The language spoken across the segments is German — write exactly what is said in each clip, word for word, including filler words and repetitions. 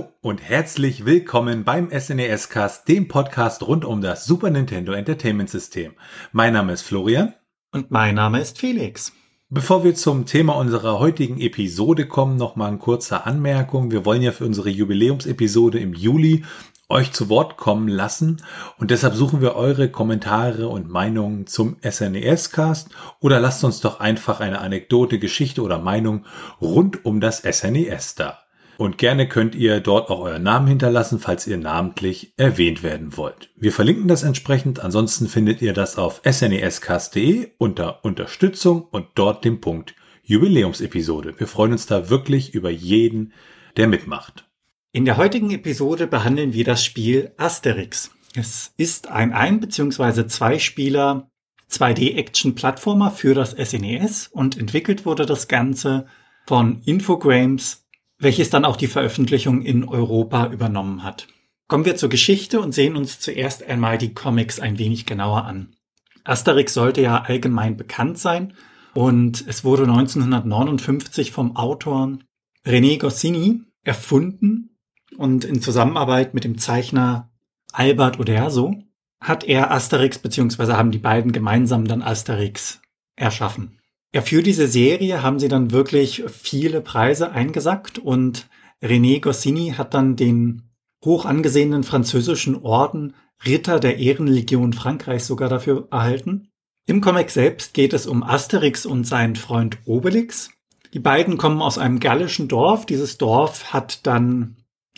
Hallo und herzlich willkommen beim S N E S-Cast, dem Podcast rund um das Super Nintendo Entertainment System. Mein Name ist Florian. Und mein Name ist Felix. Bevor wir zum Thema unserer heutigen Episode kommen, nochmal eine kurze Anmerkung. Wir wollen ja für unsere Jubiläumsepisode im Juli euch zu Wort kommen lassen und deshalb suchen wir eure Kommentare und Meinungen zum S N E S-Cast oder lasst uns doch einfach eine Anekdote, Geschichte oder Meinung rund um das S N E S da. Und gerne könnt ihr dort auch euren Namen hinterlassen, falls ihr namentlich erwähnt werden wollt. Wir verlinken das entsprechend, ansonsten findet ihr das auf s n e s cast punkt d e unter Unterstützung und dort den Punkt Jubiläumsepisode. Wir freuen uns da wirklich über jeden, der mitmacht. In der heutigen Episode behandeln wir das Spiel Asterix. Es ist ein Ein- bzw. Zwei-Spieler zwei D-Action-Plattformer für das S N E S und entwickelt wurde das Ganze von Infogrames, welches dann auch die Veröffentlichung in Europa übernommen hat. Kommen wir zur Geschichte und sehen uns zuerst einmal die Comics ein wenig genauer an. Asterix sollte ja allgemein bekannt sein und es wurde neunzehnhundertneunundfünfzig vom Autor René Goscinny erfunden und in Zusammenarbeit mit dem Zeichner Albert Uderzo hat er Asterix bzw. haben die beiden gemeinsam dann Asterix erschaffen. Ja, für diese Serie haben sie dann wirklich viele Preise eingesackt und René Goscinny hat dann den hoch angesehenen französischen Orden Ritter der Ehrenlegion Frankreichs sogar dafür erhalten. Im Comic selbst geht es um Asterix und seinen Freund Obelix. Die beiden kommen aus einem gallischen Dorf. Dieses Dorf hat dann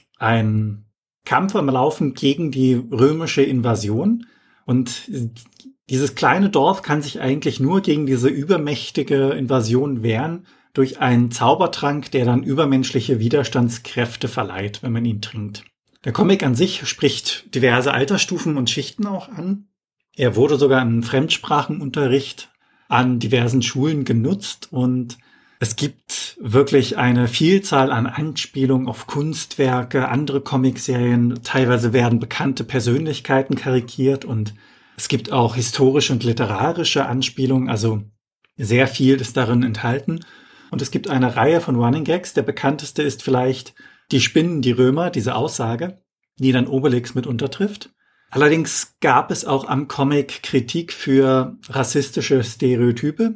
einen Kampf am Laufen gegen die römische Invasion und dieses kleine Dorf kann sich eigentlich nur gegen diese übermächtige Invasion wehren durch einen Zaubertrank, der dann übermenschliche Widerstandskräfte verleiht, wenn man ihn trinkt. Der Comic an sich spricht diverse Altersstufen und Schichten auch an. Er wurde sogar im Fremdsprachenunterricht an diversen Schulen genutzt und es gibt wirklich eine Vielzahl an Anspielungen auf Kunstwerke, andere Comicserien. Teilweise werden bekannte Persönlichkeiten karikiert und es gibt auch historische und literarische Anspielungen, also sehr viel ist darin enthalten. Und es gibt eine Reihe von Running Gags. Der bekannteste ist vielleicht die Spinnen, die Römer, diese Aussage, die dann Obelix mit untertrifft. Allerdings gab es auch am Comic Kritik für rassistische Stereotype.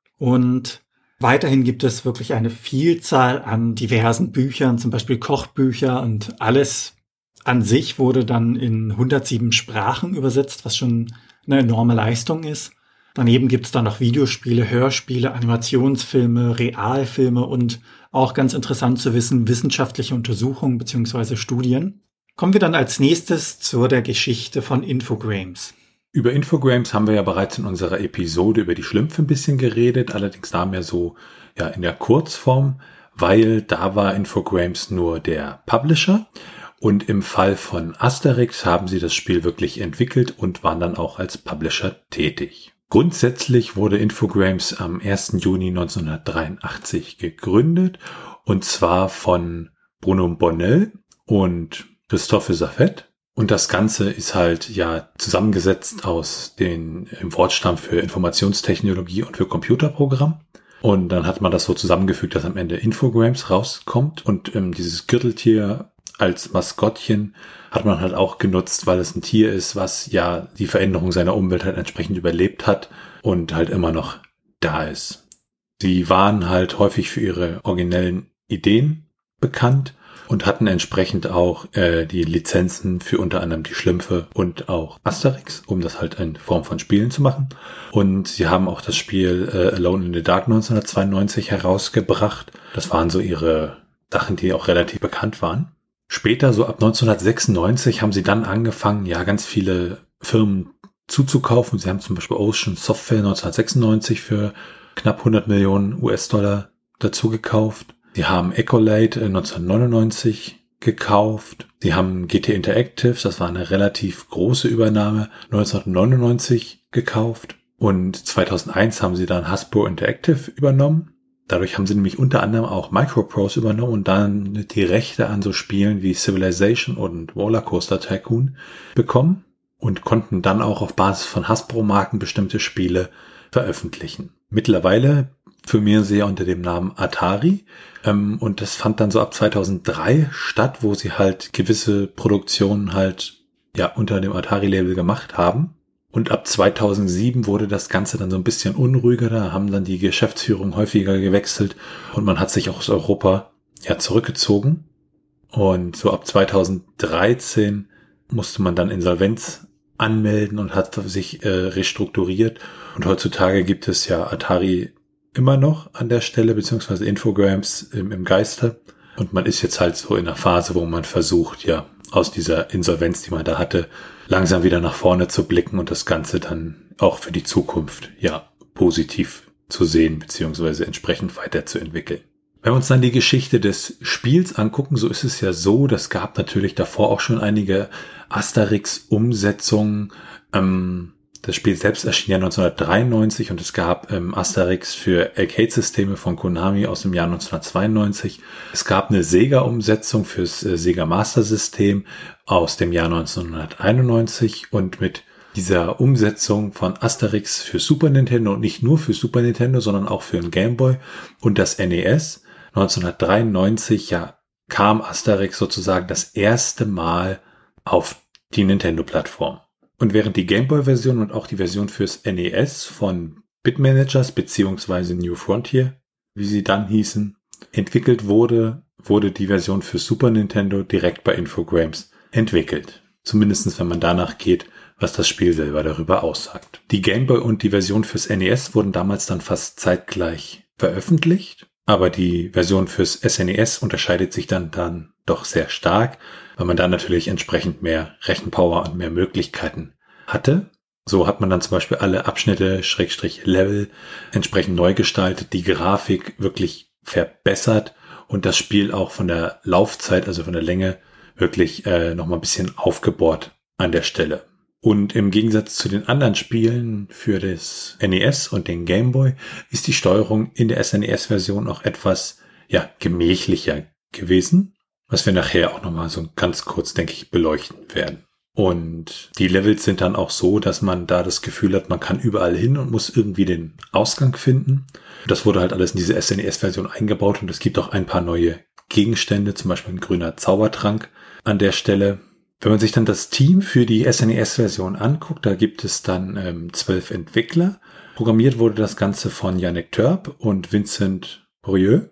Und weiterhin gibt es wirklich eine Vielzahl an diversen Büchern, zum Beispiel Kochbücher und alles an sich wurde dann in hundertsieben Sprachen übersetzt, was schon eine enorme Leistung ist. Daneben gibt es dann noch Videospiele, Hörspiele, Animationsfilme, Realfilme und auch ganz interessant zu wissen, wissenschaftliche Untersuchungen bzw. Studien. Kommen wir dann als nächstes zu der Geschichte von Infogrames. Über Infogrames haben wir ja bereits in unserer Episode über die Schlümpfe ein bisschen geredet, allerdings da mehr so ja in der Kurzform, weil da war Infogrames nur der Publisher. Und im Fall von Asterix haben sie das Spiel wirklich entwickelt und waren dann auch als Publisher tätig. Grundsätzlich wurde Infogrames am ersten Juni neunzehnhundertdreiundachtzig gegründet und zwar von Bruno Bonnell und Christophe Saffet. Und das Ganze ist halt ja zusammengesetzt aus den im Wortstamm für Informationstechnologie und für Computerprogramm. Und dann hat man das so zusammengefügt, dass am Ende Infogrames rauskommt und ähm, dieses Gürteltier als Maskottchen hat man halt auch genutzt, weil es ein Tier ist, was ja die Veränderung seiner Umwelt halt entsprechend überlebt hat und halt immer noch da ist. Sie waren halt häufig für ihre originellen Ideen bekannt und hatten entsprechend auch äh, die Lizenzen für unter anderem die Schlümpfe und auch Asterix, um das halt in Form von Spielen zu machen. Und sie haben auch das Spiel äh, Alone in the Dark neunzehnhundertzweiundneunzig herausgebracht. Das waren so ihre Sachen, die auch relativ bekannt waren. Später, so ab neunzehnhundertsechsundneunzig, haben sie dann angefangen, ja, ganz viele Firmen zuzukaufen. Sie haben zum Beispiel Ocean Software neunzehnhundertsechsundneunzig für knapp hundert Millionen U S-Dollar dazu gekauft. Sie haben Ecolate neunzehnhundertneunundneunzig gekauft. Sie haben G T Interactive, das war eine relativ große Übernahme, neunzehnhundertneunundneunzig gekauft. Und zweitausendeins haben sie dann Hasbro Interactive übernommen. Dadurch haben sie nämlich unter anderem auch Microprose übernommen und dann die Rechte an so Spielen wie Civilization und Rollercoaster Tycoon bekommen und konnten dann auch auf Basis von Hasbro-Marken bestimmte Spiele veröffentlichen. Mittlerweile firmieren sie ja unter dem Namen Atari ähm, und das fand dann so ab zweitausenddrei statt, wo sie halt gewisse Produktionen halt ja unter dem Atari-Label gemacht haben. Und ab zweitausendsieben wurde das Ganze dann so ein bisschen unruhiger, da haben dann die Geschäftsführung häufiger gewechselt und man hat sich auch aus Europa ja zurückgezogen. Und so ab zweitausenddreizehn musste man dann Insolvenz anmelden und hat sich äh, restrukturiert. Und heutzutage gibt es ja Atari immer noch an der Stelle, beziehungsweise Infogrames im, im Geiste. Und man ist jetzt halt so in einer Phase, wo man versucht, ja, aus dieser Insolvenz, die man da hatte, langsam wieder nach vorne zu blicken und das Ganze dann auch für die Zukunft, ja, positiv zu sehen, beziehungsweise entsprechend weiterzuentwickeln. Wenn wir uns dann die Geschichte des Spiels angucken, so ist es ja so, das gab natürlich davor auch schon einige Asterix-Umsetzungen. Ähm, das Spiel selbst erschien ja neunzehnhundertdreiundneunzig und es gab ähm, Asterix für Arcade-Systeme von Konami aus dem Jahr neunzehnhundertzweiundneunzig. Es gab eine Sega-Umsetzung fürs äh, Sega Master-System aus dem Jahr neunzehnhunderteinundneunzig und mit dieser Umsetzung von Asterix für Super Nintendo und nicht nur für Super Nintendo, sondern auch für den Game Boy und das N E S neunzehnhundertdreiundneunzig, ja, kam Asterix sozusagen das erste Mal auf die Nintendo-Plattform. Und während die Game Boy-Version und auch die Version fürs N E S von Bitmanagers beziehungsweise New Frontier, wie sie dann hießen, entwickelt wurde, wurde die Version für Super Nintendo direkt bei Infogrames entwickelt. Zumindest wenn man danach geht, was das Spiel selber darüber aussagt. Die Game Boy und die Version fürs N E S wurden damals dann fast zeitgleich veröffentlicht, aber die Version fürs S N E S unterscheidet sich dann, dann doch sehr stark, weil man da natürlich entsprechend mehr Rechenpower und mehr Möglichkeiten hatte. So hat man dann zum Beispiel alle Abschnitte, Schrägstrich Level entsprechend neu gestaltet, die Grafik wirklich verbessert und das Spiel auch von der Laufzeit, also von der Länge, wirklich äh, nochmal ein bisschen aufgebohrt an der Stelle. Und im Gegensatz zu den anderen Spielen für das N E S und den Game Boy ist die Steuerung in der S N E S-Version auch etwas, ja, gemächlicher gewesen, was wir nachher auch nochmal so ganz kurz, denke ich, beleuchten werden. Und die Levels sind dann auch so, dass man da das Gefühl hat, man kann überall hin und muss irgendwie den Ausgang finden. Das wurde halt alles in diese S N E S-Version eingebaut und es gibt auch ein paar neue Gegenstände, zum Beispiel ein grüner Zaubertrank an der Stelle. Wenn man sich dann das Team für die S N E S-Version anguckt, da gibt es dann ähm, zwölf Entwickler. Programmiert wurde das Ganze von Yannick Törp und Vincent Brieux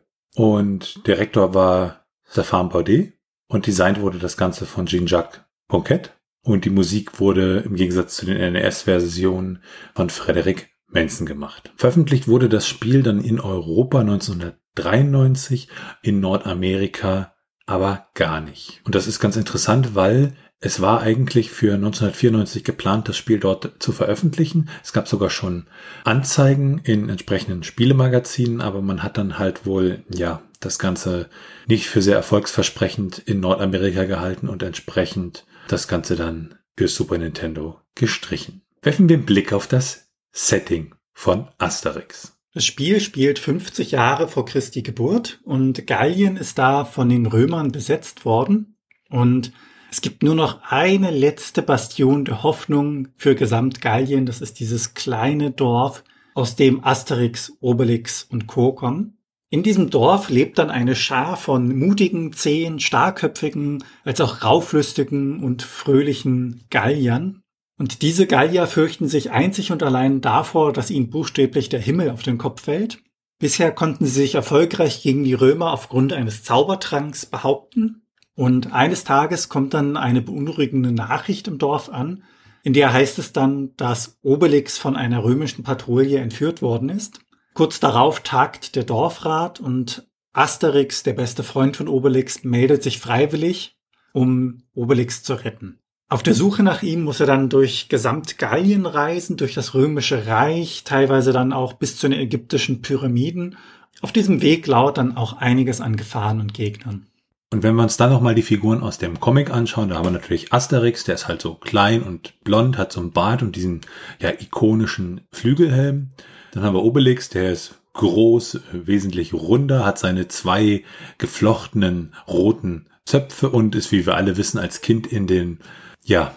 und Direktor war Stéphane Baudet und designt wurde das Ganze von Jean-Jacques Ponquet und die Musik wurde im Gegensatz zu den N E S-Versionen von Frédéric Manson gemacht. Veröffentlicht wurde das Spiel dann in Europa neunzehnhundertdreiundneunzig, in Nordamerika aber gar nicht. Und das ist ganz interessant, weil es war eigentlich für neunzehnhundertvierundneunzig geplant, das Spiel dort zu veröffentlichen. Es gab sogar schon Anzeigen in entsprechenden Spielemagazinen, aber man hat dann halt wohl, ja, das Ganze nicht für sehr erfolgsversprechend in Nordamerika gehalten und entsprechend das Ganze dann für Super Nintendo gestrichen. Werfen wir einen Blick auf das Setting von Asterix. Das Spiel spielt fünfzig Jahre vor Christi Geburt und Gallien ist da von den Römern besetzt worden und es gibt nur noch eine letzte Bastion der Hoffnung für Gesamtgallien. Das ist dieses kleine Dorf, aus dem Asterix, Obelix und Co. kommen. In diesem Dorf lebt dann eine Schar von mutigen, zähen, starkköpfigen, als auch rauflüstigen und fröhlichen Galliern. Und diese Gallier fürchten sich einzig und allein davor, dass ihnen buchstäblich der Himmel auf den Kopf fällt. Bisher konnten sie sich erfolgreich gegen die Römer aufgrund eines Zaubertranks behaupten. Und eines Tages kommt dann eine beunruhigende Nachricht im Dorf an, in der heißt es dann, dass Obelix von einer römischen Patrouille entführt worden ist. Kurz darauf tagt der Dorfrat und Asterix, der beste Freund von Obelix, meldet sich freiwillig, um Obelix zu retten. Auf der Suche nach ihm muss er dann durch Gesamtgallien reisen, durch das Römische Reich, teilweise dann auch bis zu den ägyptischen Pyramiden. Auf diesem Weg lauert dann auch einiges an Gefahren und Gegnern. Und wenn wir uns dann nochmal die Figuren aus dem Comic anschauen, da haben wir natürlich Asterix, der ist halt so klein und blond, hat so einen Bart und diesen ja ikonischen Flügelhelm. Dann haben wir Obelix, der ist groß, wesentlich runder, hat seine zwei geflochtenen roten Zöpfe und ist, wie wir alle wissen, als Kind in den ja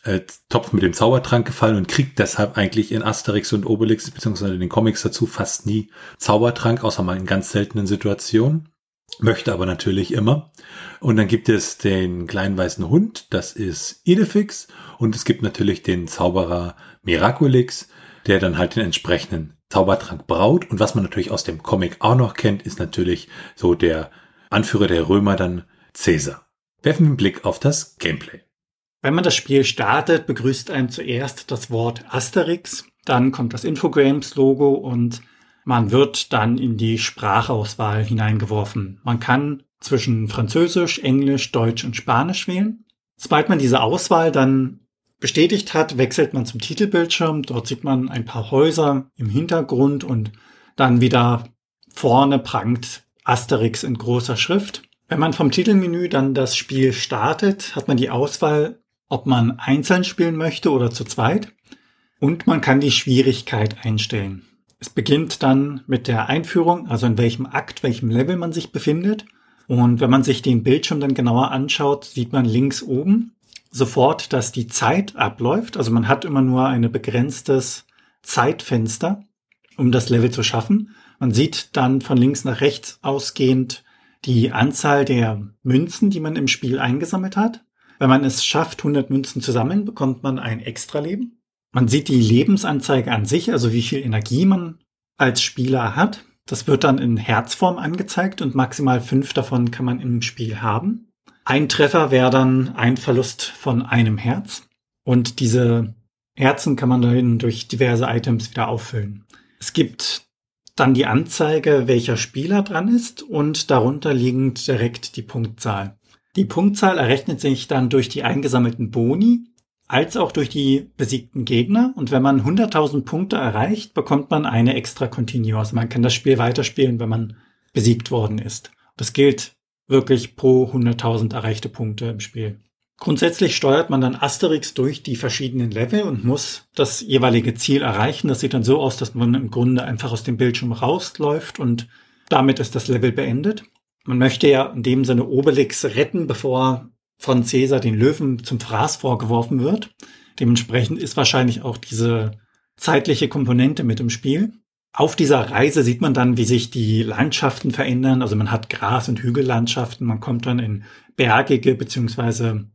äh, Topf mit dem Zaubertrank gefallen und kriegt deshalb eigentlich in Asterix und Obelix beziehungsweise in den Comics dazu fast nie Zaubertrank, außer mal in ganz seltenen Situationen. Möchte aber natürlich immer. Und dann gibt es den kleinen weißen Hund, das ist Idefix. Und es gibt natürlich den Zauberer Miraculix, der dann halt den entsprechenden Zaubertrank braut. Und was man natürlich aus dem Comic auch noch kennt, ist natürlich so der Anführer der Römer dann Caesar. Werfen wir einen Blick auf das Gameplay. Wenn man das Spiel startet, begrüßt einen zuerst das Wort Asterix. Dann kommt das Infogrames-Logo und man wird dann in die Sprachauswahl hineingeworfen. Man kann zwischen Französisch, Englisch, Deutsch und Spanisch wählen. Sobald man diese Auswahl dann bestätigt hat, wechselt man zum Titelbildschirm. Dort sieht man ein paar Häuser im Hintergrund und dann wieder vorne prangt Asterix in großer Schrift. Wenn man vom Titelmenü dann das Spiel startet, hat man die Auswahl, ob man einzeln spielen möchte oder zu zweit. Und man kann die Schwierigkeit einstellen. Es beginnt dann mit der Einführung, also in welchem Akt, welchem Level man sich befindet. Und wenn man sich den Bildschirm dann genauer anschaut, sieht man links oben sofort, dass die Zeit abläuft. Also man hat immer nur ein begrenztes Zeitfenster, um das Level zu schaffen. Man sieht dann von links nach rechts ausgehend die Anzahl der Münzen, die man im Spiel eingesammelt hat. Wenn man es schafft, hundert Münzen zu sammeln, bekommt man ein Extra-Leben. Man sieht die Lebensanzeige an sich, also wie viel Energie man als Spieler hat. Das wird dann in Herzform angezeigt und maximal fünf davon kann man im Spiel haben. Ein Treffer wäre dann ein Verlust von einem Herz. Und diese Herzen kann man dann durch diverse Items wieder auffüllen. Es gibt dann die Anzeige, welcher Spieler dran ist und darunter liegend direkt die Punktzahl. Die Punktzahl errechnet sich dann durch die eingesammelten Boni, als auch durch die besiegten Gegner. Und wenn man hunderttausend Punkte erreicht, bekommt man eine extra Continue. Also man kann das Spiel weiterspielen, wenn man besiegt worden ist. Das gilt wirklich pro hunderttausend erreichte Punkte im Spiel. Grundsätzlich steuert man dann Asterix durch die verschiedenen Level und muss das jeweilige Ziel erreichen. Das sieht dann so aus, dass man im Grunde einfach aus dem Bildschirm rausläuft und damit ist das Level beendet. Man möchte ja in dem Sinne Obelix retten, bevor von Caesar den Löwen zum Fraß vorgeworfen wird. Dementsprechend ist wahrscheinlich auch diese zeitliche Komponente mit im Spiel. Auf dieser Reise sieht man dann, wie sich die Landschaften verändern. Also man hat Gras- und Hügellandschaften. Man kommt dann in bergige bzw.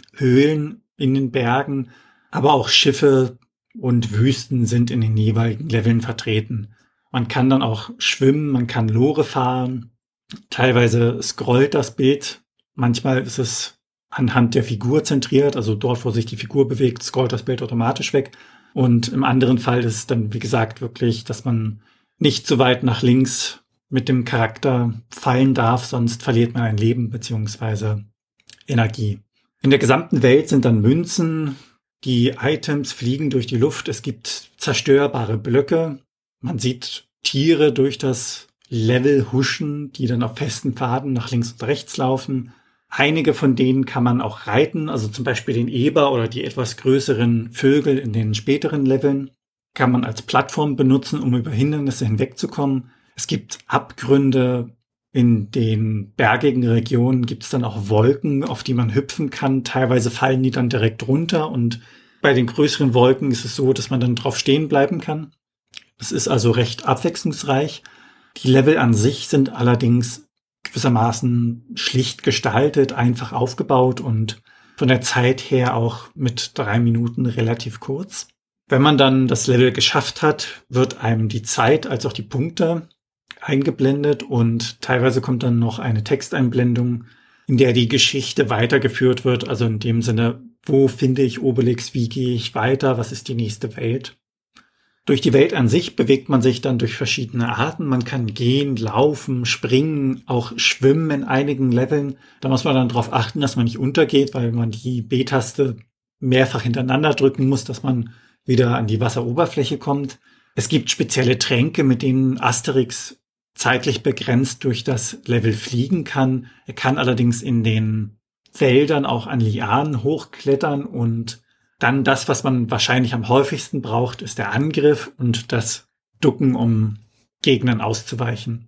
Höhlen in den Bergen. Aber auch Schiffe und Wüsten sind in den jeweiligen Leveln vertreten. Man kann dann auch schwimmen, man kann Lore fahren. Teilweise scrollt das Bild. Manchmal ist es anhand der Figur zentriert, also dort, wo sich die Figur bewegt, scrollt das Bild automatisch weg. Und im anderen Fall ist es dann, wie gesagt, wirklich, dass man nicht so weit nach links mit dem Charakter fallen darf, sonst verliert man ein Leben beziehungsweise Energie. In der gesamten Welt sind dann Münzen, die Items fliegen durch die Luft, es gibt zerstörbare Blöcke, man sieht Tiere durch das Level huschen, die dann auf festen Pfaden nach links und rechts laufen. Einige von denen kann man auch reiten, also zum Beispiel den Eber oder die etwas größeren Vögel in den späteren Leveln kann man als Plattform benutzen, um über Hindernisse hinwegzukommen. Es gibt Abgründe, in den bergigen Regionen gibt es dann auch Wolken, auf die man hüpfen kann. Teilweise fallen die dann direkt runter und bei den größeren Wolken ist es so, dass man dann drauf stehen bleiben kann. Es ist also recht abwechslungsreich. Die Level an sich sind allerdings gewissermaßen schlicht gestaltet, einfach aufgebaut und von der Zeit her auch mit drei Minuten relativ kurz. Wenn man dann das Level geschafft hat, wird einem die Zeit als auch die Punkte eingeblendet und teilweise kommt dann noch eine Texteinblendung, in der die Geschichte weitergeführt wird, also in dem Sinne, wo finde ich Obelix, wie gehe ich weiter, was ist die nächste Welt. Durch die Welt an sich bewegt man sich dann durch verschiedene Arten. Man kann gehen, laufen, springen, auch schwimmen in einigen Leveln. Da muss man dann darauf achten, dass man nicht untergeht, weil man die B-Taste mehrfach hintereinander drücken muss, dass man wieder an die Wasseroberfläche kommt. Es gibt spezielle Tränke, mit denen Asterix zeitlich begrenzt durch das Level fliegen kann. Er kann allerdings in den Wäldern auch an Lianen hochklettern und dann das, was man wahrscheinlich am häufigsten braucht, ist der Angriff und das Ducken, um Gegnern auszuweichen.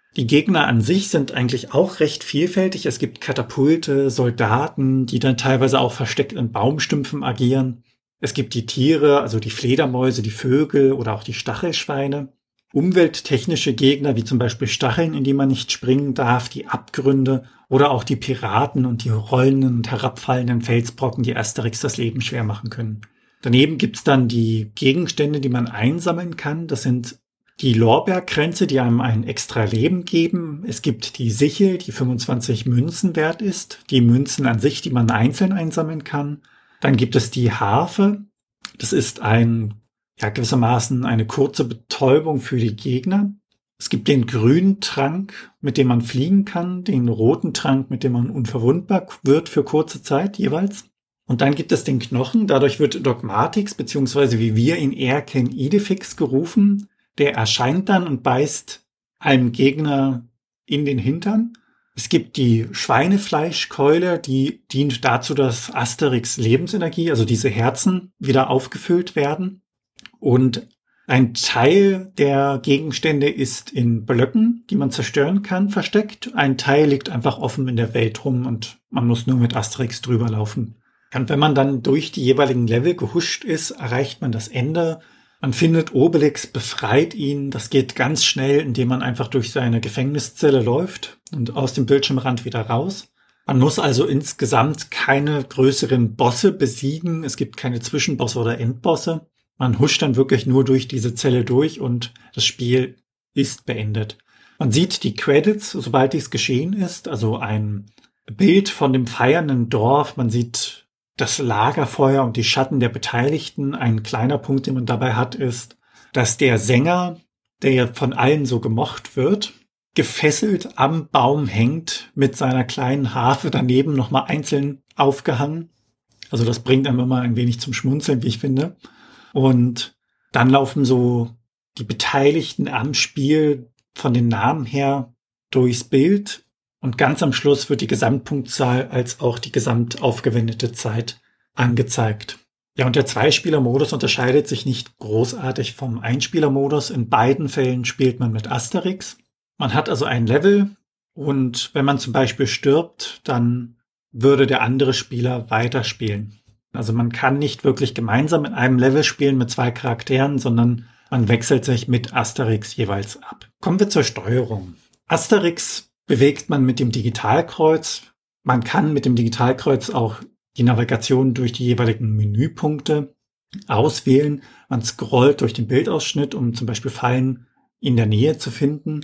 Die Gegner an sich sind eigentlich auch recht vielfältig. Es gibt Katapulte, Soldaten, die dann teilweise auch versteckt in Baumstümpfen agieren. Es gibt die Tiere, also die Fledermäuse, die Vögel oder auch die Stachelschweine. Umwelttechnische Gegner, wie zum Beispiel Stacheln, in die man nicht springen darf, die Abgründe oder auch die Piraten und die rollenden und herabfallenden Felsbrocken, die Asterix das Leben schwer machen können. Daneben gibt's dann die Gegenstände, die man einsammeln kann. Das sind die Lorbeerkränze, die einem ein extra Leben geben. Es gibt die Sichel, die fünfundzwanzig Münzen wert ist. Die Münzen an sich, die man einzeln einsammeln kann. Dann gibt es die Harfe. Das ist ein, ja, gewissermaßen eine kurze Betäubung für die Gegner. Es gibt den grünen Trank, mit dem man fliegen kann. Den roten Trank, mit dem man unverwundbar wird für kurze Zeit jeweils. Und dann gibt es den Knochen. Dadurch wird Dogmatix, beziehungsweise wie wir ihn eher kennen, Idefix gerufen. Der erscheint dann und beißt einem Gegner in den Hintern. Es gibt die Schweinefleischkeule, die dient dazu, dass Asterix Lebensenergie, also diese Herzen, wieder aufgefüllt werden. Und ein Teil der Gegenstände ist in Blöcken, die man zerstören kann, versteckt. Ein Teil liegt einfach offen in der Welt rum und man muss nur mit Asterix drüber laufen. Und wenn man dann durch die jeweiligen Level gehuscht ist, erreicht man das Ende. Man findet Obelix, befreit ihn. Das geht ganz schnell, indem man einfach durch seine Gefängniszelle läuft und aus dem Bildschirmrand wieder raus. Man muss also insgesamt keine größeren Bosse besiegen. Es gibt keine Zwischenbosse oder Endbosse. Man huscht dann wirklich nur durch diese Zelle durch und das Spiel ist beendet. Man sieht die Credits, sobald dies geschehen ist. Also ein Bild von dem feiernden Dorf. Man sieht das Lagerfeuer und die Schatten der Beteiligten. Ein kleiner Punkt, den man dabei hat, ist, dass der Sänger, der ja von allen so gemocht wird, gefesselt am Baum hängt, mit seiner kleinen Harfe daneben nochmal einzeln aufgehangen. Also das bringt einem immer ein wenig zum Schmunzeln, wie ich finde. Und dann laufen so die Beteiligten am Spiel von den Namen her durchs Bild. Und ganz am Schluss wird die Gesamtpunktzahl als auch die gesamt aufgewendete Zeit angezeigt. Ja, und der Zweispieler-Modus unterscheidet sich nicht großartig vom Einspieler-Modus. In beiden Fällen spielt man mit Asterix. Man hat also ein Level und wenn man zum Beispiel stirbt, dann würde der andere Spieler weiterspielen. Also man kann nicht wirklich gemeinsam in einem Level spielen mit zwei Charakteren, sondern man wechselt sich mit Asterix jeweils ab. Kommen wir zur Steuerung. Asterix bewegt man mit dem Digitalkreuz. Man kann mit dem Digitalkreuz auch die Navigation durch die jeweiligen Menüpunkte auswählen. Man scrollt durch den Bildausschnitt, um zum Beispiel Fallen in der Nähe zu finden.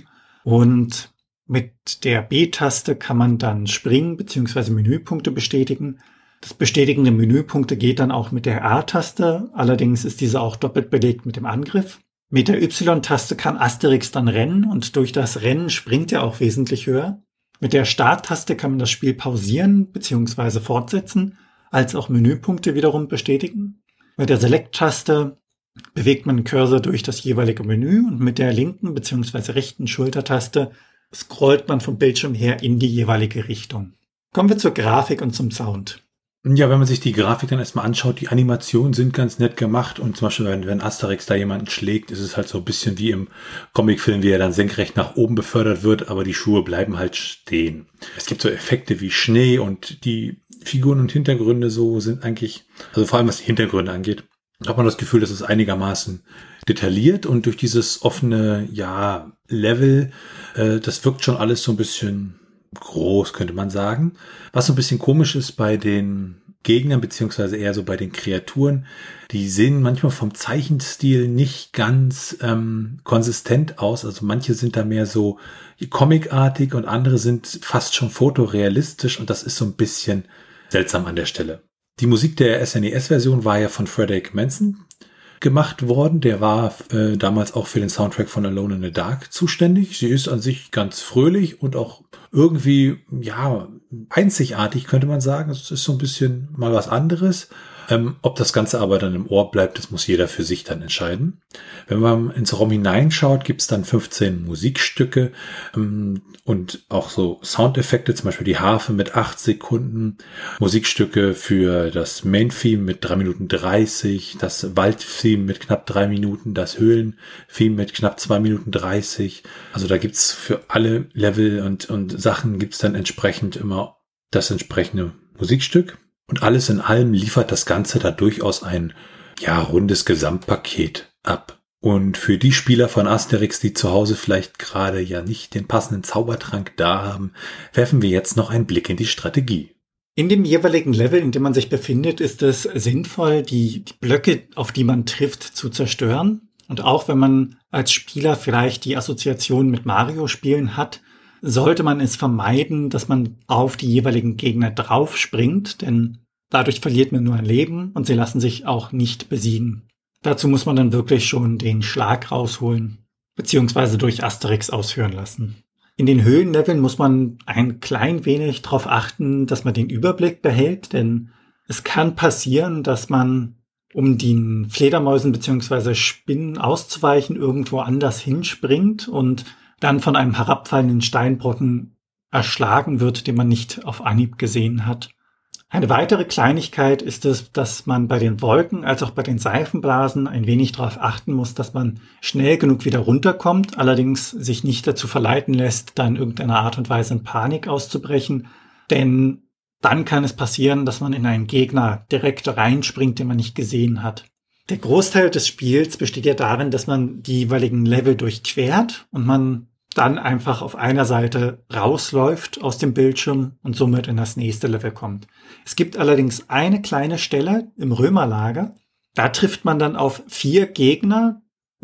Und mit der B-Taste kann man dann springen bzw. Menüpunkte bestätigen. Das Bestätigen der Menüpunkte geht dann auch mit der A-Taste. Allerdings ist diese auch doppelt belegt mit dem Angriff. Mit der Y-Taste kann Asterix dann rennen und durch das Rennen springt er auch wesentlich höher. Mit der Start-Taste kann man das Spiel pausieren bzw. fortsetzen, als auch Menüpunkte wiederum bestätigen. Mit der Select-Taste bewegt man den Cursor durch das jeweilige Menü und mit der linken bzw. rechten Schultertaste scrollt man vom Bildschirm her in die jeweilige Richtung. Kommen wir zur Grafik und zum Sound. Ja, wenn man sich die Grafik dann erstmal anschaut, die Animationen sind ganz nett gemacht und zum Beispiel, wenn, wenn Asterix da jemanden schlägt, ist es halt so ein bisschen wie im Comicfilm, wie er dann senkrecht nach oben befördert wird, aber die Schuhe bleiben halt stehen. Es gibt so Effekte wie Schnee und die Figuren und Hintergründe so sind eigentlich, also vor allem was die Hintergründe angeht, hat man das Gefühl, dass es einigermaßen detailliert und durch dieses offene, ja, Level, äh, das wirkt schon alles so ein bisschen groß, könnte man sagen. Was so ein bisschen komisch ist bei den Gegnern, beziehungsweise eher so bei den Kreaturen, die sehen manchmal vom Zeichenstil nicht ganz ähm, konsistent aus. Also manche sind da mehr so comicartig und andere sind fast schon fotorealistisch und das ist so ein bisschen seltsam an der Stelle. Die Musik der S N E S-Version war ja von Frederick Manson gemacht worden. Der war äh, damals auch für den Soundtrack von Alone in the Dark zuständig. Sie ist an sich ganz fröhlich und auch irgendwie, ja, einzigartig, könnte man sagen. Es ist so ein bisschen mal was anderes. Ähm, ob das Ganze aber dann im Ohr bleibt, das muss jeder für sich dann entscheiden. Wenn man ins ROM hineinschaut, gibt es dann fünfzehn Musikstücke ähm, und auch so Soundeffekte, zum Beispiel die Harfe mit acht Sekunden, Musikstücke für das Main-Theme mit drei Minuten dreißig, das Wald-Theme mit knapp drei Minuten, das Höhlen-Theme mit knapp zwei Minuten dreißig. Also da gibt's für alle Level und, und Sachen gibt's dann entsprechend immer das entsprechende Musikstück. Und alles in allem liefert das Ganze da durchaus ein, ja, rundes Gesamtpaket ab. Und für die Spieler von Asterix, die zu Hause vielleicht gerade ja nicht den passenden Zaubertrank da haben, werfen wir jetzt noch einen Blick in die Strategie. In dem jeweiligen Level, in dem man sich befindet, ist es sinnvoll, die, die Blöcke, auf die man trifft, zu zerstören. Und auch wenn man als Spieler vielleicht die Assoziation mit Mario-Spielen hat, sollte man es vermeiden, dass man auf die jeweiligen Gegner draufspringt, denn dadurch verliert man nur ein Leben und sie lassen sich auch nicht besiegen. Dazu muss man dann wirklich schon den Schlag rausholen, beziehungsweise durch Asterix ausführen lassen. In den Höhlenleveln muss man ein klein wenig darauf achten, dass man den Überblick behält, denn es kann passieren, dass man, um den Fledermäusen beziehungsweise Spinnen auszuweichen, irgendwo anders hinspringt und dann von einem herabfallenden Steinbrocken erschlagen wird, den man nicht auf Anhieb gesehen hat. Eine weitere Kleinigkeit ist es, dass man bei den Wolken als auch bei den Seifenblasen ein wenig darauf achten muss, dass man schnell genug wieder runterkommt, allerdings sich nicht dazu verleiten lässt, da in irgendeiner Art und Weise in Panik auszubrechen, denn dann kann es passieren, dass man in einen Gegner direkt reinspringt, den man nicht gesehen hat. Der Großteil des Spiels besteht ja darin, dass man die jeweiligen Level durchquert und man dann einfach auf einer Seite rausläuft aus dem Bildschirm und somit in das nächste Level kommt. Es gibt allerdings eine kleine Stelle im Römerlager, da trifft man dann auf vier Gegner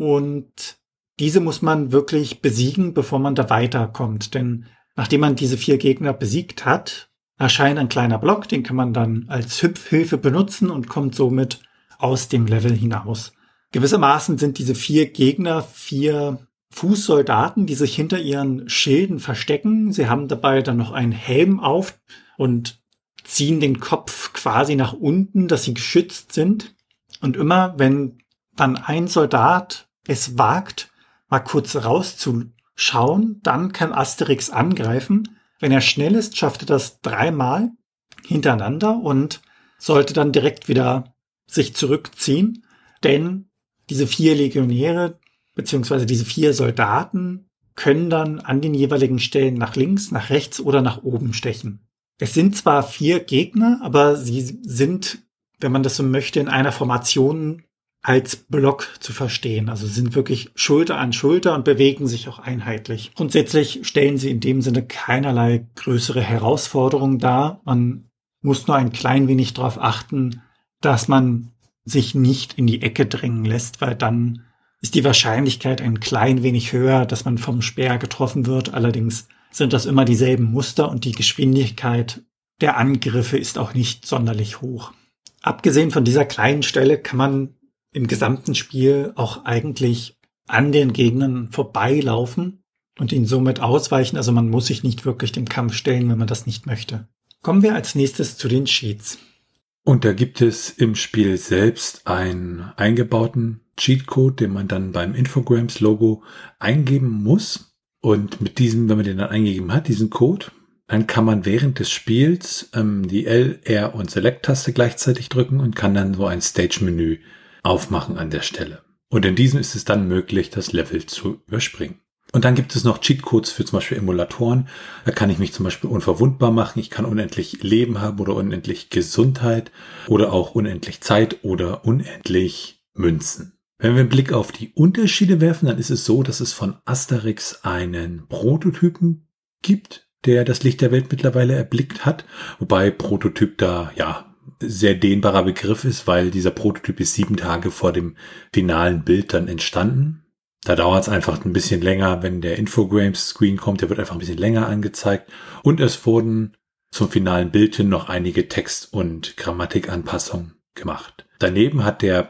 und diese muss man wirklich besiegen, bevor man da weiterkommt. Denn nachdem man diese vier Gegner besiegt hat, erscheint ein kleiner Block, den kann man dann als Hüpfhilfe benutzen und kommt somit aus dem Level hinaus. Gewissermaßen sind diese vier Gegner vier Fußsoldaten, die sich hinter ihren Schilden verstecken. Sie haben dabei dann noch einen Helm auf und ziehen den Kopf quasi nach unten, dass sie geschützt sind. Und immer, wenn dann ein Soldat es wagt, mal kurz rauszuschauen, dann kann Asterix angreifen. Wenn er schnell ist, schafft er das dreimal hintereinander und sollte dann direkt wieder sich zurückziehen, denn diese vier Legionäre beziehungsweise diese vier Soldaten können dann an den jeweiligen Stellen nach links, nach rechts oder nach oben stechen. Es sind zwar vier Gegner, aber sie sind, wenn man das so möchte, in einer Formation als Block zu verstehen. Also sie sind wirklich Schulter an Schulter und bewegen sich auch einheitlich. Grundsätzlich stellen sie in dem Sinne keinerlei größere Herausforderung dar. Man muss nur ein klein wenig darauf achten, dass man sich nicht in die Ecke drängen lässt, weil dann ist die Wahrscheinlichkeit ein klein wenig höher, dass man vom Speer getroffen wird. Allerdings sind das immer dieselben Muster und die Geschwindigkeit der Angriffe ist auch nicht sonderlich hoch. Abgesehen von dieser kleinen Stelle kann man im gesamten Spiel auch eigentlich an den Gegnern vorbeilaufen und ihnen somit ausweichen. Also man muss sich nicht wirklich dem Kampf stellen, wenn man das nicht möchte. Kommen wir als nächstes zu den Cheats. Und da gibt es im Spiel selbst einen eingebauten Cheatcode, den man dann beim Infogrames-Logo eingeben muss. Und mit diesem, wenn man den dann eingegeben hat, diesen Code, dann kann man während des Spiels ähm, die L, R und Select-Taste gleichzeitig drücken und kann dann so ein Stage-Menü aufmachen an der Stelle. Und in diesem ist es dann möglich, das Level zu überspringen. Und dann gibt es noch Cheatcodes für zum Beispiel Emulatoren. Da kann ich mich zum Beispiel unverwundbar machen. Ich kann unendlich Leben haben oder unendlich Gesundheit oder auch unendlich Zeit oder unendlich Münzen. Wenn wir einen Blick auf die Unterschiede werfen, dann ist es so, dass es von Asterix einen Prototypen gibt, der das Licht der Welt mittlerweile erblickt hat. Wobei Prototyp da, ja, sehr dehnbarer Begriff ist, weil dieser Prototyp ist sieben Tage vor dem finalen Bild dann entstanden. Da dauert es einfach ein bisschen länger, wenn der Infogrames-Screen kommt, der wird einfach ein bisschen länger angezeigt. Und es wurden zum finalen Bild hin noch einige Text- und Grammatikanpassungen gemacht. Daneben hat der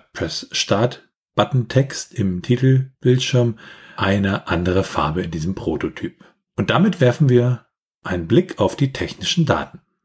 Press-Start-Button-Text im Titelbildschirm eine andere Farbe in diesem Prototyp. Und damit werfen wir einen Blick auf die technischen Daten.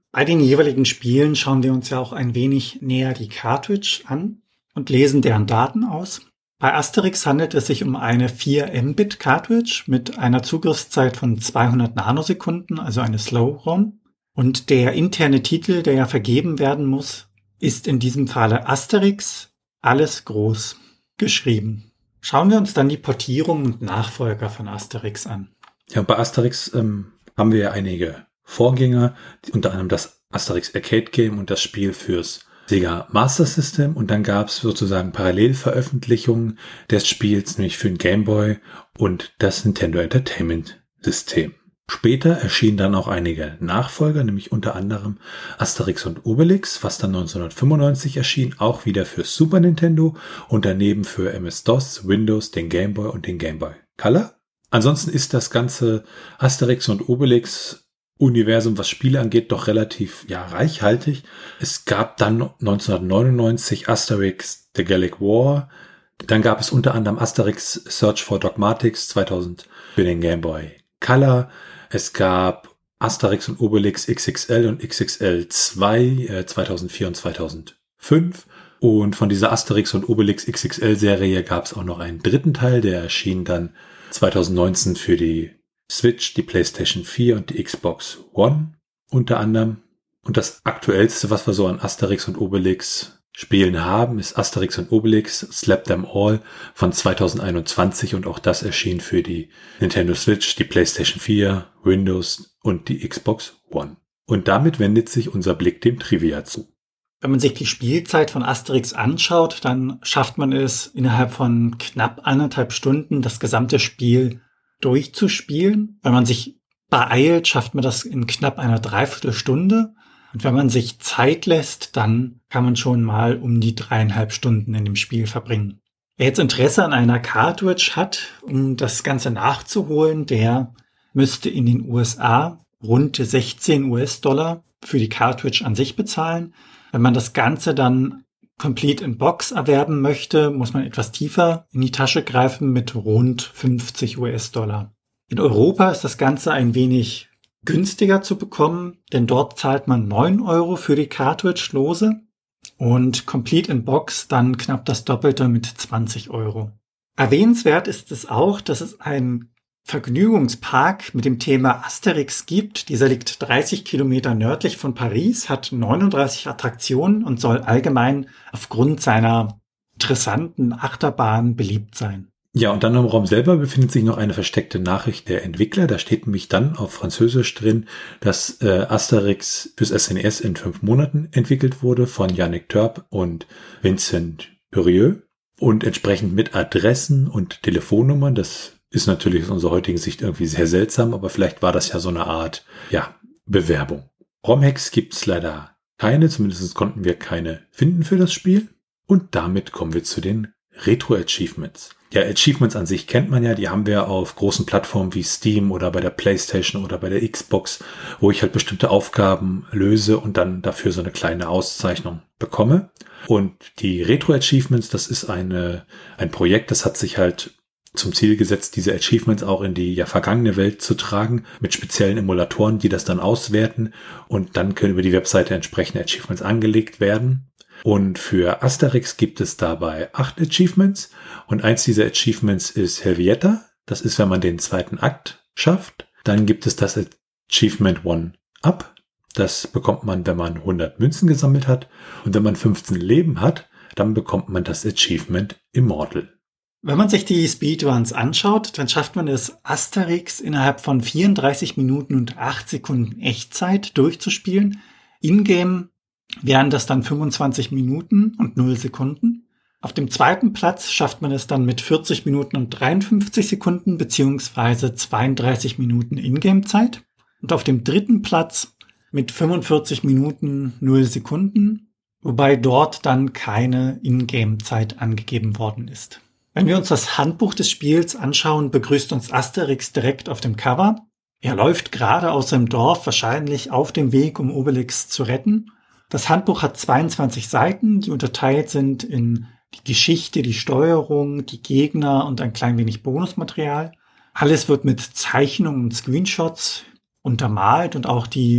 Bei den jeweiligen Spielen schauen wir uns ja auch ein wenig näher die Cartridge an und lesen deren Daten aus. Bei Asterix handelt es sich um eine vier Mbit Cartridge mit einer Zugriffszeit von zweihundert Nanosekunden, also eine Slow-ROM. Und der interne Titel, der ja vergeben werden muss, ist in diesem Falle Asterix, alles groß geschrieben. Schauen wir uns dann die Portierung und Nachfolger von Asterix an. Ja, bei Asterix ähm, haben wir ja einige Vorgänger, unter anderem das Asterix Arcade Game und das Spiel fürs Sega Master System, und dann gab es sozusagen Parallelveröffentlichungen des Spiels, nämlich für den Game Boy und das Nintendo Entertainment System. Später erschienen dann auch einige Nachfolger, nämlich unter anderem Asterix und Obelix, was dann neunzehnhundertfünfundneunzig erschien, auch wieder für Super Nintendo und daneben für M S-DOS, Windows, den Game Boy und den Game Boy Color. Ansonsten ist das ganze Asterix und Obelix Universum, was Spiele angeht, doch relativ ja reichhaltig. Es gab dann neunzehnhundertneunundneunzig Asterix The Gallic War. Dann gab es unter anderem Asterix Search for Dogmatics zweitausend für den Game Boy Color. Es gab Asterix und Obelix X X L und X X L zwei äh, zweitausendvier und zweitausendfünf. Und von dieser Asterix und Obelix X X L Serie gab es auch noch einen dritten Teil, der erschien dann zweitausendneunzehn für die Switch, die PlayStation vier und die Xbox One unter anderem. Und das aktuellste, was wir so an Asterix und Obelix Spielen haben, ist Asterix und Obelix Slap Them All von zweitausendeinundzwanzig, und auch das erschien für die Nintendo Switch, die PlayStation vier, Windows und die Xbox One. Und damit wendet sich unser Blick dem Trivia zu. Wenn man sich die Spielzeit von Asterix anschaut, dann schafft man es innerhalb von knapp anderthalb Stunden, das gesamte Spiel durchzuspielen. Wenn man sich beeilt, schafft man das in knapp einer Dreiviertelstunde. Und wenn man sich Zeit lässt, dann kann man schon mal um die dreieinhalb Stunden in dem Spiel verbringen. Wer jetzt Interesse an einer Cartridge hat, um das Ganze nachzuholen, der müsste in den U S A rund sechzehn US-Dollar für die Cartridge an sich bezahlen. Wenn man das Ganze dann Complete in Box erwerben möchte, muss man etwas tiefer in die Tasche greifen mit rund fünfzig US-Dollar. In Europa ist das Ganze ein wenig günstiger zu bekommen, denn dort zahlt man neun Euro für die Cartridge lose und Complete in Box dann knapp das Doppelte mit zwanzig Euro. Erwähnenswert ist es auch, dass es einen Vergnügungspark mit dem Thema Asterix gibt. Dieser liegt dreißig Kilometer nördlich von Paris, hat neununddreißig Attraktionen und soll allgemein aufgrund seiner interessanten Achterbahn beliebt sein. Ja, und dann im Raum selber befindet sich noch eine versteckte Nachricht der Entwickler. Da steht nämlich dann auf Französisch drin, dass äh, Asterix fürs S N E S in fünf Monaten entwickelt wurde von Yannick Turp und Vincent Purieux und entsprechend mit Adressen und Telefonnummern. Das ist natürlich aus unserer heutigen Sicht irgendwie sehr seltsam, aber vielleicht war das ja so eine Art, ja, Bewerbung. ROM-Hacks gibt's leider keine, zumindest konnten wir keine finden für das Spiel. Und damit kommen wir zu den Retro-Achievements. Ja, Achievements an sich kennt man ja, die haben wir auf großen Plattformen wie Steam oder bei der PlayStation oder bei der Xbox, wo ich halt bestimmte Aufgaben löse und dann dafür so eine kleine Auszeichnung bekomme. Und die Retro-Achievements, das ist eine ein Projekt, das hat sich halt zum Ziel gesetzt, diese Achievements auch in die ja vergangene Welt zu tragen, mit speziellen Emulatoren, die das dann auswerten, und dann können über die Webseite entsprechende Achievements angelegt werden. Und für Asterix gibt es dabei acht Achievements, und eins dieser Achievements ist Helvietta. Das ist, wenn man den zweiten Akt schafft. Dann gibt es das Achievement One Up. Das bekommt man, wenn man hundert Münzen gesammelt hat. Und wenn man fünfzehn Leben hat, dann bekommt man das Achievement Immortal. Wenn man sich die Speedruns anschaut, dann schafft man es, Asterix innerhalb von vierunddreißig Minuten und acht Sekunden Echtzeit durchzuspielen. In-game wären das dann fünfundzwanzig Minuten und null Sekunden. Auf dem zweiten Platz schafft man es dann mit vierzig Minuten und dreiundfünfzig Sekunden beziehungsweise zweiunddreißig Minuten In-game-Zeit. Und auf dem dritten Platz mit fünfundvierzig Minuten null Sekunden, wobei dort dann keine In-game-Zeit angegeben worden ist. Wenn wir uns das Handbuch des Spiels anschauen, begrüßt uns Asterix direkt auf dem Cover. Er läuft gerade aus seinem Dorf, wahrscheinlich auf dem Weg, um Obelix zu retten. Das Handbuch hat zweiundzwanzig Seiten, die unterteilt sind in die Geschichte, die Steuerung, die Gegner und ein klein wenig Bonusmaterial. Alles wird mit Zeichnungen und Screenshots untermalt, und auch die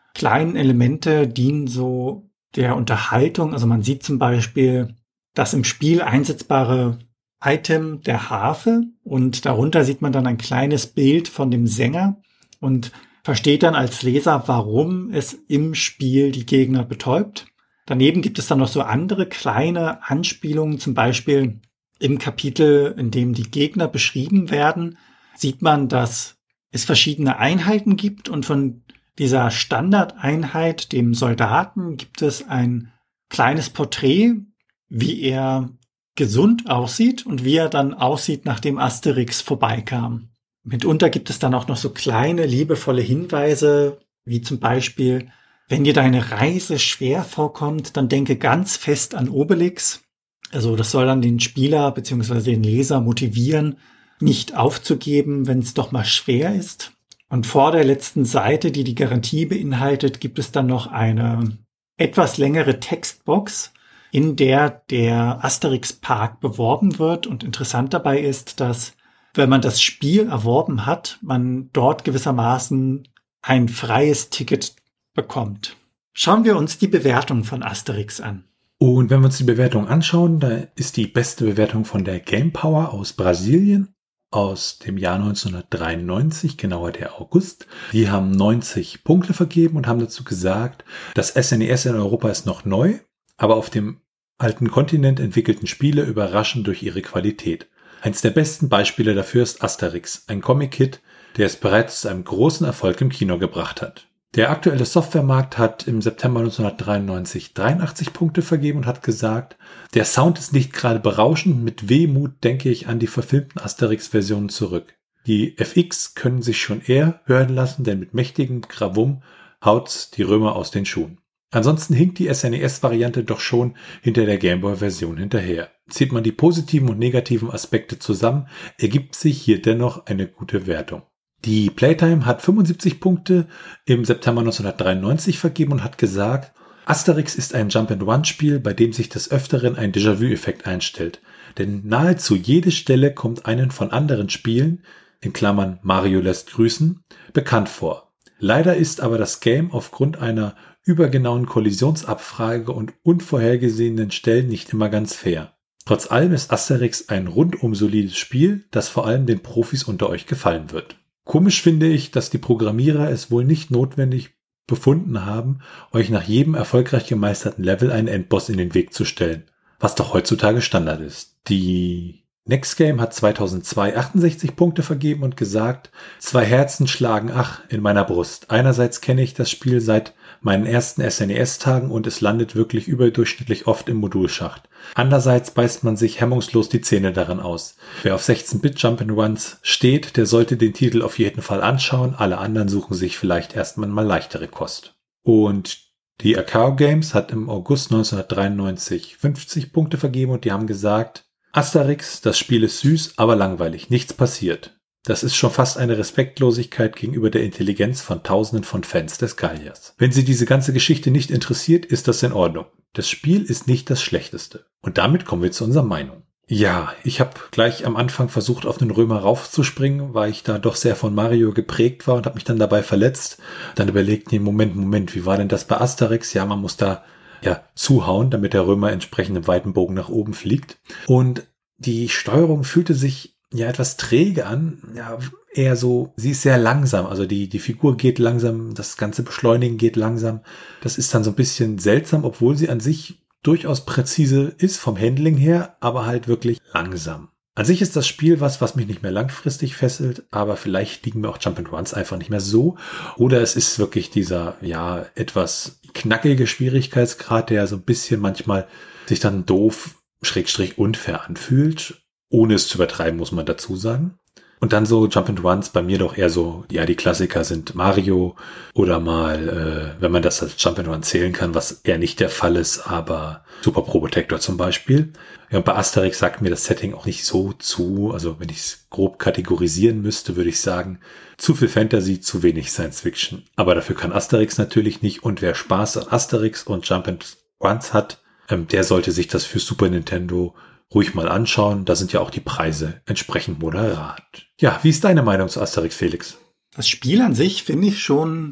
kleinen Elemente dienen so der Unterhaltung. Also man sieht zum Beispiel das im Spiel einsetzbare Item der Harfe und darunter sieht man dann ein kleines Bild von dem Sänger und versteht dann als Leser, warum es im Spiel die Gegner betäubt. Daneben gibt es dann noch so andere kleine Anspielungen, zum Beispiel im Kapitel, in dem die Gegner beschrieben werden, sieht man, dass es verschiedene Einheiten gibt und von dieser Standardeinheit, dem Soldaten, gibt es ein kleines Porträt, wie er gesund aussieht und wie er dann aussieht, nachdem Asterix vorbeikam. Mitunter gibt es dann auch noch so kleine, liebevolle Hinweise, wie zum Beispiel, wenn dir deine Reise schwer vorkommt, dann denke ganz fest an Obelix. Also das soll dann den Spieler bzw. den Leser motivieren, nicht aufzugeben, wenn es doch mal schwer ist. Und vor der letzten Seite, die die Garantie beinhaltet, gibt es dann noch eine etwas längere Textbox, in der der Asterix Park beworben wird. Und interessant dabei ist, dass, wenn man das Spiel erworben hat, man dort gewissermaßen ein freies Ticket bekommt. Schauen wir uns die Bewertung von Asterix an. Und wenn wir uns die Bewertung anschauen, da ist die beste Bewertung von der Game Power aus Brasilien, aus dem Jahr neunzehnhundertdreiundneunzig, genauer der August. Die haben neunzig Punkte vergeben und haben dazu gesagt, das S N E S in Europa ist noch neu, aber auf dem alten Kontinent entwickelten Spiele überraschen durch ihre Qualität. Eins der besten Beispiele dafür ist Asterix, ein Comic-Hit, der es bereits zu einem großen Erfolg im Kino gebracht hat. Der aktuelle Softwaremarkt hat im September neunzehnhundertdreiundneunzig dreiundachtzig Punkte vergeben und hat gesagt, der Sound ist nicht gerade berauschend, mit Wehmut denke ich an die verfilmten Asterix-Versionen zurück. Die F X können sich schon eher hören lassen, denn mit mächtigem Gravum haut's die Römer aus den Schuhen. Ansonsten hinkt die S N E S-Variante doch schon hinter der Gameboy-Version hinterher. Zieht man die positiven und negativen Aspekte zusammen, ergibt sich hier dennoch eine gute Wertung. Die Playtime hat fünfundsiebzig Punkte im September neunzehnhundertdreiundneunzig vergeben und hat gesagt, Asterix ist ein Jump-and-Run-Spiel, bei dem sich des Öfteren ein Déjà-vu-Effekt einstellt. Denn nahezu jede Stelle kommt einen von anderen Spielen, in Klammern Mario lässt grüßen, bekannt vor. Leider ist aber das Game aufgrund einer übergenauen Kollisionsabfrage und unvorhergesehenen Stellen nicht immer ganz fair. Trotz allem ist Asterix ein rundum solides Spiel, das vor allem den Profis unter euch gefallen wird. Komisch finde ich, dass die Programmierer es wohl nicht notwendig befunden haben, euch nach jedem erfolgreich gemeisterten Level einen Endboss in den Weg zu stellen, was doch heutzutage Standard ist. Die Next Game hat zweitausendzwei achtundsechzig Punkte vergeben und gesagt, zwei Herzen schlagen ach in meiner Brust. Einerseits kenne ich das Spiel seit meinen ersten S N E S-Tagen und es landet wirklich überdurchschnittlich oft im Modulschacht. Andererseits beißt man sich hemmungslos die Zähne daran aus. Wer auf sechzehn-Bit Jump'n'Runs steht, der sollte den Titel auf jeden Fall anschauen. Alle anderen suchen sich vielleicht erstmal mal leichtere Kost. Und die Akao Games hat im August neunzehnhundertdreiundneunzig fünfzig Punkte vergeben und die haben gesagt, Asterix, das Spiel ist süß, aber langweilig. Nichts passiert. Das ist schon fast eine Respektlosigkeit gegenüber der Intelligenz von Tausenden von Fans des Galliers. Wenn Sie diese ganze Geschichte nicht interessiert, ist das in Ordnung. Das Spiel ist nicht das Schlechteste. Und damit kommen wir zu unserer Meinung. Ja, ich habe gleich am Anfang versucht, auf den Römer raufzuspringen, weil ich da doch sehr von Mario geprägt war und habe mich dann dabei verletzt. Dann überlegt, nee, Moment, Moment, wie war denn das bei Asterix? Ja, man muss da ja zuhauen, damit der Römer entsprechend im weiten Bogen nach oben fliegt. Und die Steuerung fühlte sich ja etwas träge an, ja, eher so, sie ist sehr langsam, also die, die Figur geht langsam, das ganze Beschleunigen geht langsam. Das ist dann so ein bisschen seltsam, obwohl sie an sich durchaus präzise ist vom Handling her, aber halt wirklich langsam. An sich ist das Spiel was, was mich nicht mehr langfristig fesselt, aber vielleicht liegen mir auch Jump'n'Runs einfach nicht mehr so. Oder es ist wirklich dieser, ja, etwas knackige Schwierigkeitsgrad, der so ein bisschen manchmal sich dann doof, schrägstrich unfair anfühlt. Ohne es zu übertreiben, muss man dazu sagen. Und dann so Jump'n'Runs bei mir doch eher so, ja, die Klassiker sind Mario oder mal, äh, wenn man das als Jump'n'Run zählen kann, was eher nicht der Fall ist, aber Super Probotector zum Beispiel. Ja, und bei Asterix sagt mir das Setting auch nicht so zu, also wenn ich es grob kategorisieren müsste, würde ich sagen, zu viel Fantasy, zu wenig Science Fiction. Aber dafür kann Asterix natürlich nicht und wer Spaß an Asterix und Jump'n'Runs hat, ähm, der sollte sich das für Super Nintendo ruhig mal anschauen, da sind ja auch die Preise entsprechend moderat. Ja, wie ist deine Meinung zu Asterix, Felix? Das Spiel an sich finde ich schon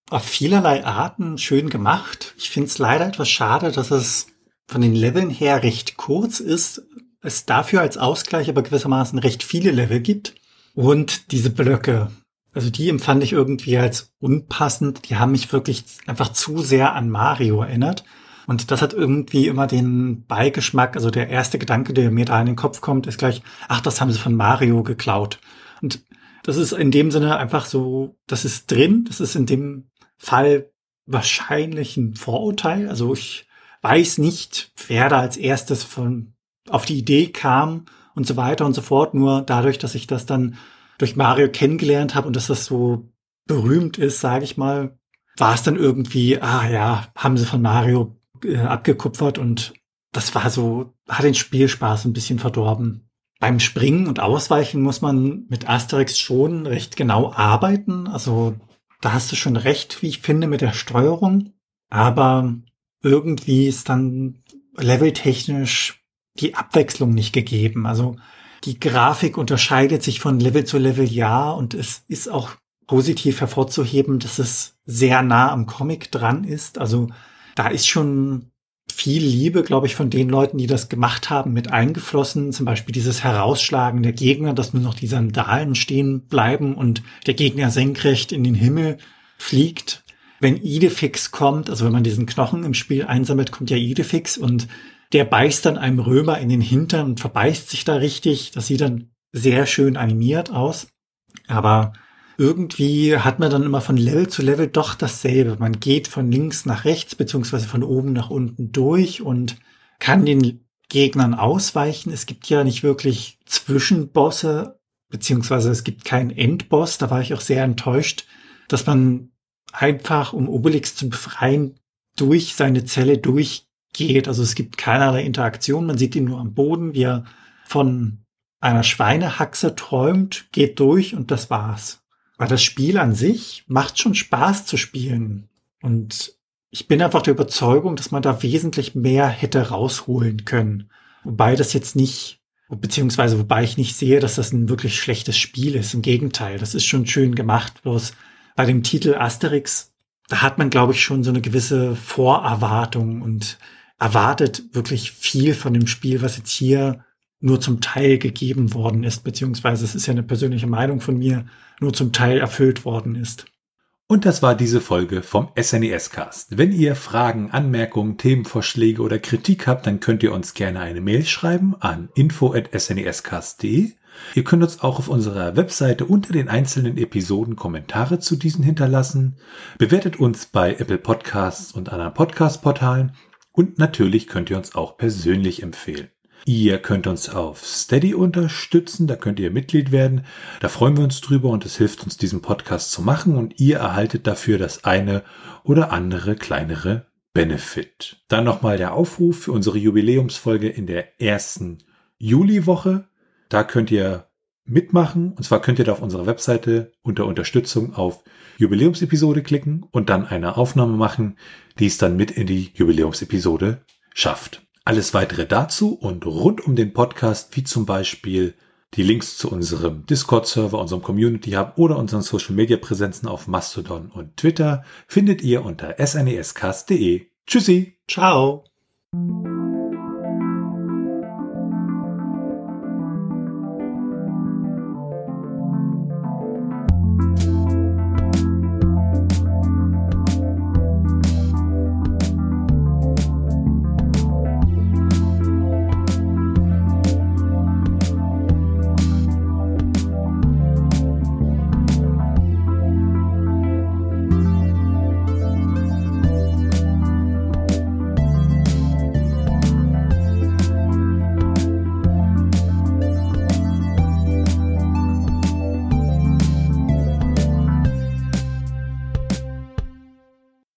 auf vielerlei Arten schön gemacht. Ich finde es leider etwas schade, dass es von den Leveln her recht kurz ist, es dafür als Ausgleich aber gewissermaßen recht viele Level gibt. Und diese Blöcke, also die empfand ich irgendwie als unpassend. Die haben mich wirklich einfach zu sehr an Mario erinnert. Und das hat irgendwie immer den Beigeschmack, also der erste Gedanke, der mir da in den Kopf kommt, ist gleich, ach, das haben sie von Mario geklaut. Und das ist in dem Sinne einfach so, das ist drin, das ist in dem Fall wahrscheinlich ein Vorurteil. Also ich weiß nicht, wer da als erstes von auf die Idee kam und so weiter und so fort. Nur dadurch, dass ich das dann durch Mario kennengelernt habe und dass das so berühmt ist, sage ich mal, war es dann irgendwie, ah ja, haben sie von Mario äh, abgekupfert und das war so, hat den Spielspaß ein bisschen verdorben. Beim Springen und Ausweichen muss man mit Asterix schon recht genau arbeiten. Also da hast du schon recht, wie ich finde, mit der Steuerung. Aber irgendwie ist dann leveltechnisch die Abwechslung nicht gegeben. Also die Grafik unterscheidet sich von Level zu Level, ja. Und es ist auch positiv hervorzuheben, dass es sehr nah am Comic dran ist. Also da ist schon viel Liebe, glaube ich, von den Leuten, die das gemacht haben, mit eingeflossen. Zum Beispiel dieses Herausschlagen der Gegner, dass nur noch die Sandalen stehen bleiben und der Gegner senkrecht in den Himmel fliegt. Wenn Idefix kommt, also wenn man diesen Knochen im Spiel einsammelt, kommt ja Idefix und der beißt dann einem Römer in den Hintern und verbeißt sich da richtig. Das sieht dann sehr schön animiert aus. Aber irgendwie hat man dann immer von Level zu Level doch dasselbe. Man geht von links nach rechts beziehungsweise von oben nach unten durch und kann den Gegnern ausweichen. Es gibt ja nicht wirklich Zwischenbosse, beziehungsweise es gibt keinen Endboss. Da war ich auch sehr enttäuscht, dass man einfach, um Obelix zu befreien, durch seine Zelle durchgeht. Also es gibt keinerlei Interaktion. Man sieht ihn nur am Boden, wie er von einer Schweinehaxe träumt, geht durch und das war's. Weil das Spiel an sich macht schon Spaß zu spielen. Und ich bin einfach der Überzeugung, dass man da wesentlich mehr hätte rausholen können. Wobei das jetzt nicht, beziehungsweise wobei ich nicht sehe, dass das ein wirklich schlechtes Spiel ist. Im Gegenteil, das ist schon schön gemacht. Bloß bei dem Titel Asterix, da hat man, glaube ich, schon so eine gewisse Vorerwartung und erwartet wirklich viel von dem Spiel, was jetzt hier nur zum Teil gegeben worden ist, beziehungsweise es ist ja eine persönliche Meinung von mir, nur zum Teil erfüllt worden ist. Und das war diese Folge vom S N E S-Cast. Wenn ihr Fragen, Anmerkungen, Themenvorschläge oder Kritik habt, dann könnt ihr uns gerne eine Mail schreiben an info at s n e s cast punkt d e. Ihr könnt uns auch auf unserer Webseite unter den einzelnen Episoden Kommentare zu diesen hinterlassen. Bewertet uns bei Apple Podcasts und anderen Podcast-Portalen und natürlich könnt ihr uns auch persönlich empfehlen. Ihr könnt uns auf Steady unterstützen, da könnt ihr Mitglied werden. Da freuen wir uns drüber und es hilft uns, diesen Podcast zu machen und ihr erhaltet dafür das eine oder andere kleinere Benefit. Dann nochmal der Aufruf für unsere Jubiläumsfolge in der ersten Juliwoche. Da könnt ihr mitmachen und zwar könnt ihr da auf unserer Webseite unter Unterstützung auf Jubiläumsepisode klicken und dann eine Aufnahme machen, die es dann mit in die Jubiläumsepisode schafft. Alles weitere dazu und rund um den Podcast, wie zum Beispiel die Links zu unserem Discord-Server, unserem Community-Hub oder unseren Social-Media-Präsenzen auf Mastodon und Twitter, findet ihr unter s n e s cast punkt d e. Tschüssi! Ciao!